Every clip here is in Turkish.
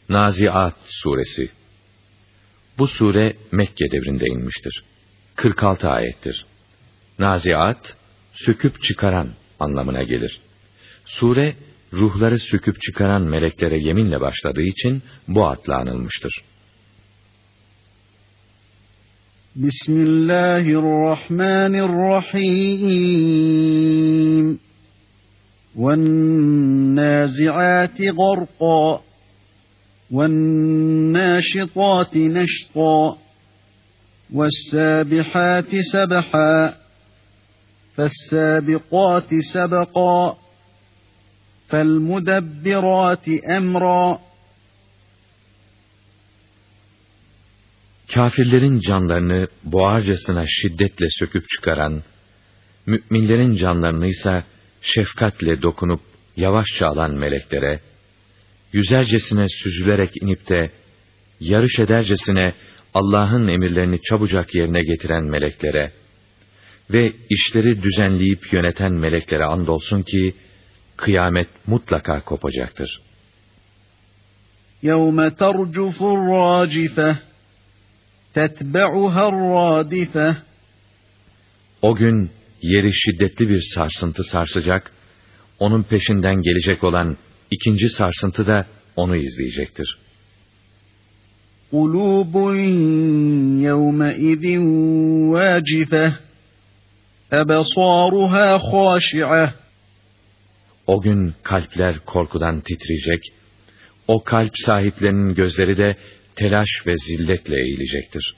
Naziat suresi. Bu sure Mekke devrinde inmiştir. 46 ayettir. Naziat, söküp çıkaran anlamına gelir. Sure, ruhları söküp çıkaran meleklere yeminle başladığı için bu adla anılmıştır. Bismillahirrahmanirrahim. وَالنَّازِعَاتِ غَرْقًا وَالنَّاشِطَاتِ نَشْطًا وَالسَّابِحَاتِ سَبْحًا فَالسَّابِقَاتِ سَبْقًا فَالْمُدَبِّرَاتِ أَمْرًا. Kâfirlerin canlarını boğarcasına şiddetle söküp çıkaran, müminlerin canlarını ise şefkatle dokunup yavaşça alan meleklere, yüzercesine süzülerek inip de yarış edercesine Allah'ın emirlerini çabucak yerine getiren meleklere ve işleri düzenleyip yöneten meleklere andolsun ki kıyamet mutlaka kopacaktır. يَوْمَ تَرْجُفُ الرَّاجِفَةُ تَتْبَعُهَا الرَّادِفَةُ. O gün yeri şiddetli bir sarsıntı sarsacak, onun peşinden gelecek olan ikinci sarsıntı da onu izleyecektir. قُلُوبٌ يَوْمَئِذٍ وَاجِفَةٌ أَبْصَارُهَا خَاشِعَةٌ. O gün kalpler korkudan titreyecek, o kalp sahiplerinin gözleri de telaş ve zilletle eğilecektir.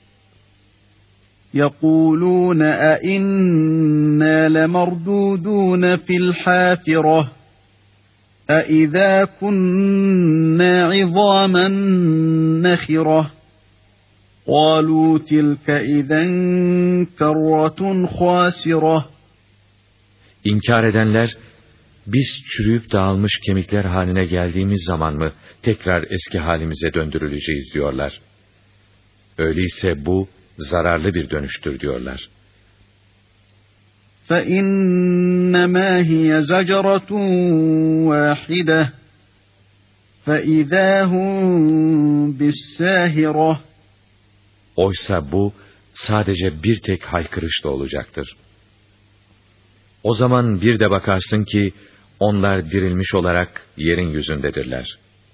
يَقُولُونَ أَإِنَّا لَمَرْدُودُونَ فِي الْحَافِرَةِ أَإِذَا كُنَّا عِظَامًا نَخِرَةً قَالُوا تِلْكَ إِذًا كَرَّةٌ خَاسِرَةٌ. İnkar edenler, biz çürüyüp dağılmış kemikler haline geldiğimiz zaman mı tekrar eski halimize döndürüleceğiz diyorlar. Öyleyse bu zararlı bir dönüştür diyorlar. فَإِنَّمَا هِيَ زَجْرَةٌ وَاحِدَةٌ فَإِذَا هُمْ بِالسَّاهِرَةِ. Oysa bu sadece bir tek haykırışla olacaktır. O zaman bir de bakarsın ki onlar dirilmiş olarak yerin yüzündedirler.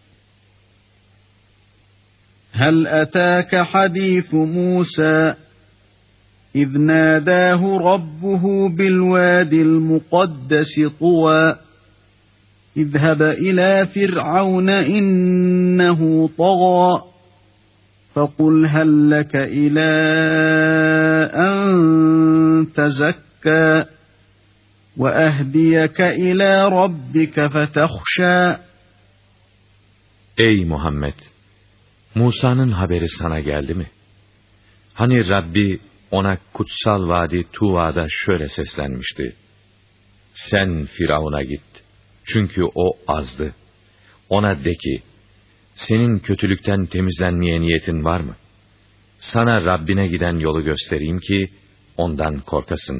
هَلْ أَتَاكَ حَدِيثُ مُوسَى إِذْ نَادَاهُ رَبُّهُ بِالْوَادِ الْمُقَدَّسِ طُوًى اذْهَبْ إِلَى فِرْعَوْنَ إِنَّهُ طَغَى فَقُلْ هَلْ لَكَ إِلَى أَنْ تَزَكَّى وَأَهْدِيَكَ إِلَى رَبِّكَ فَتَخْشَى. Ey Muhammed! Musa'nın haberi sana geldi mi? Hani Rabbi ona kutsal vadi Tuva'da şöyle seslenmişti: Sen Firavun'a git, çünkü o azdı. Ona de ki, senin kötülükten temizlenmeye niyetin var mı? Sana Rabbine giden yolu göstereyim ki, ondan korkasın.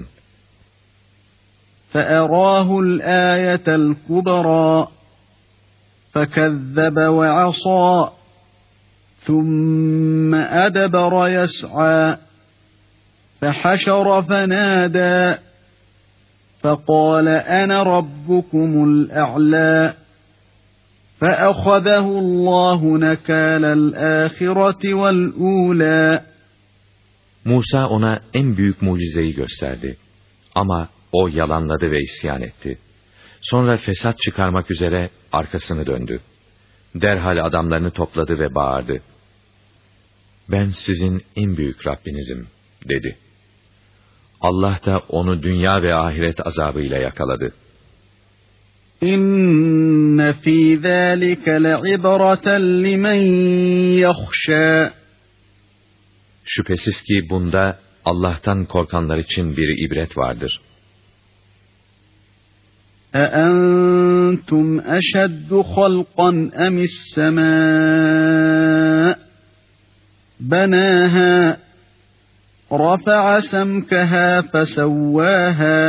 فَأَرَاهُ الْآيَةَ الْكُبْرَى فَكَذَّبَ وَعَصَى ثُمَّ أَدْبَرَ يَسْعَى فَحَشَرَ فَنَادَى فَقَالَ أَنَا رَبُّكُمُ الْأَعْلَى فَأَخَذَهُ اللّٰهُ نَكَالَ الْآخِرَةِ وَالْأُولَى. Musa ona en büyük mucizeyi gösterdi. Ama o yalanladı ve isyan etti. Sonra fesat çıkarmak üzere arkasını döndü. Derhal adamlarını topladı ve bağırdı: Ben sizin en büyük Rabbinizim, dedi. Allah da onu dünya ve ahiret azabıyla yakaladı. İnne fî zâlike le'ibreten limen yahşâ. Şüphesiz ki bunda Allah'tan korkanlar için bir ibret vardır. أَأَنْتُمْ أَشَدُّ خَلْقًا أَمِ السَّمَاءُ بَنَاهَا رَفَعَ سَمْكَهَا فَسَوَّاهَا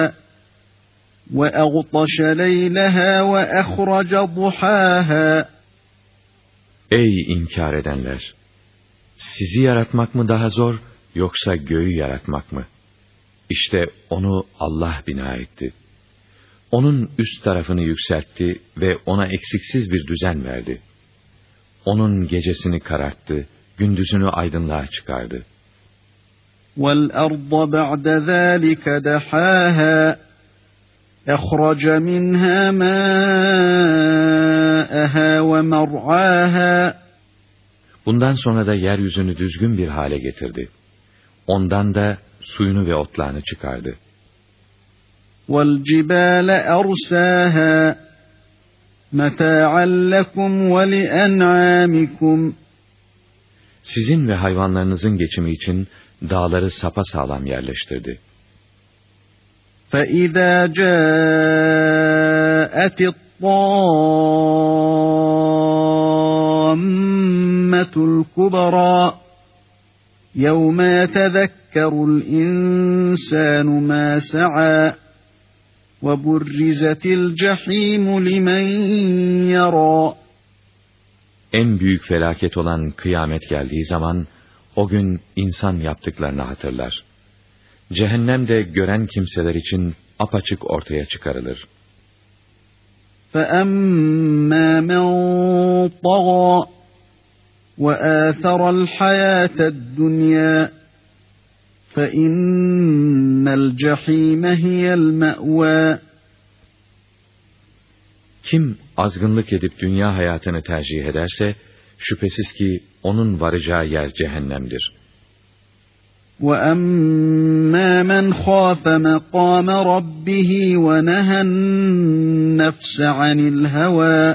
وَأَغْطَشَ لَيْلَهَا وَأَخْرَجَ ضُحَاهَا Ey inkar edenler! Sizi yaratmak mı daha zor, yoksa göğü yaratmak mı? İşte onu Allah bina etti. Onun üst tarafını yükseltti ve ona eksiksiz bir düzen verdi. Onun gecesini kararttı, gündüzünü aydınlığa çıkardı. وَالْأَرْضَ بَعْدَ ذَٰلِكَ دَحَاهَا أَخْرَجَ مِنْهَا مَاءَهَا وَمَرْعَاهَا Bundan sonra da yeryüzünü düzgün bir hale getirdi. Ondan da suyunu ve otlarını çıkardı. وَالْجِبَالَ أَرْسَاهَا مَتَاعًا لَكُمْ وَلِأَنْعَامِكُمْ Sizin ve hayvanlarınızın geçimi için dağları sapasağlam yerleştirdi. فَإِذَا جَاءَتِ الطَّامَّةُ الْكُبْرَى يَوْمَ يَتَذَكَّرُ الْإِنسَانُ مَا سَعَى وَبُرِّزَتِ الْجَحِيمُ لِمَنْ يَرَى En büyük felaket olan kıyamet geldiği zaman, o gün insan yaptıklarını hatırlar. Cehennem de gören kimseler için apaçık ortaya çıkarılır. فَأَمَّا مَنْ طَغَى وَآثَرَ الْحَيَاةَ الدُّنْيَا فَإِنَّ الْجَحِيمَ هِيَ الْمَأْوَى Kim azgınlık edip dünya hayatını tercih ederse, şüphesiz ki onun varacağı yer cehennemdir. وَأَمَّا مَنْ خَافَ مَقَامَ رَبِّهِ وَنَهَى النَّفْسَ عَنِ الْهَوَى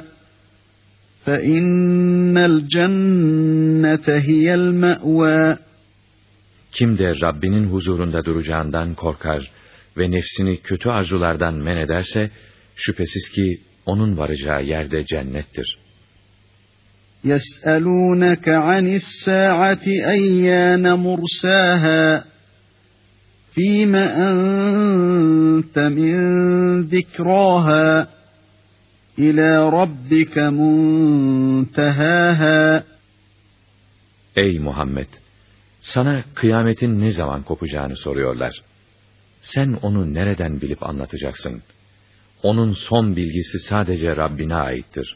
فَإِنَّ الْجَنَّةَ هِيَ الْمَأْوَى Kim de Rabbinin huzurunda duracağından korkar ve nefsini kötü arzulardan men ederse, şüphesiz ki onun varacağı yerde cennettir. يَسْأَلُونَكَ عَنِ السَّاعَةِ أَيَّانَ مُرْسَاهَا فِيمَ أَنْتَ مِنْ ذِكْرَاهَا إِلَى رَبِّكَ مُنْتَهَاهَا Ey Muhammed! Sana kıyametin ne zaman kopacağını soruyorlar. Sen onu nereden bilip anlatacaksın? Onun son bilgisi sadece Rabbine aittir.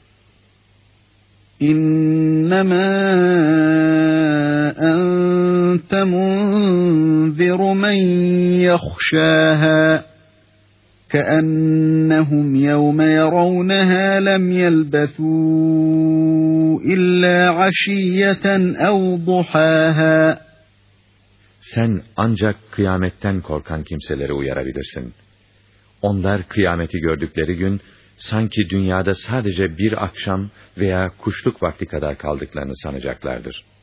İnnemâ ente munziru men yahşâhâ keennehum yevme yeravnehâ lem yelbethû illâ aşiyyeten ev duhâhâ. Sen ancak kıyametten korkan kimseleri uyarabilirsin. Onlar kıyameti gördükleri gün, sanki dünyada sadece bir akşam veya kuşluk vakti kadar kaldıklarını sanacaklardır.